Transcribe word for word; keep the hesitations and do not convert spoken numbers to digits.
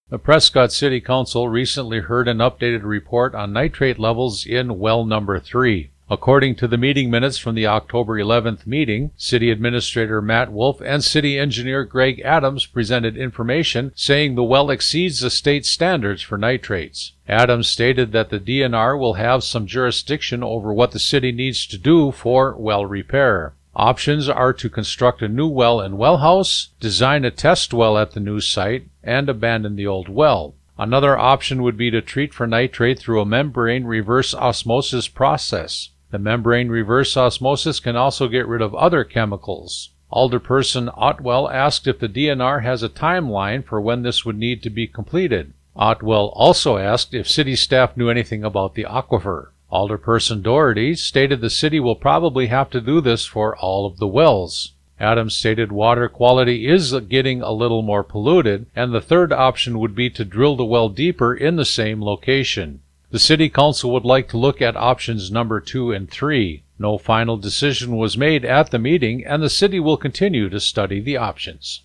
The Prescott City Council recently heard an updated report on nitrate levels in well number three. According to the meeting minutes from the October eleventh meeting, City Administrator Matt Wolf and City Engineer Greg Adams presented information saying the well exceeds the state standards for nitrates. Adams stated that the D N R will have some jurisdiction over what the city needs to do for well repair. Options are to construct a new well and well house, design a test well at the new site, and abandon the old well. Another option would be to treat for nitrate through a membrane reverse osmosis process. The membrane reverse osmosis can also get rid of other chemicals. Alderperson Otwell asked if the D N R has a timeline for when this would need to be completed. Otwell also asked if city staff knew anything about the aquifer. Alderperson Doherty stated the city will probably have to do this for all of the wells. Adams stated water quality is getting a little more polluted, and the third option would be to drill the well deeper in the same location. The City Council would like to look at options number two and three. No final decision was made at the meeting, and the city will continue to study the options.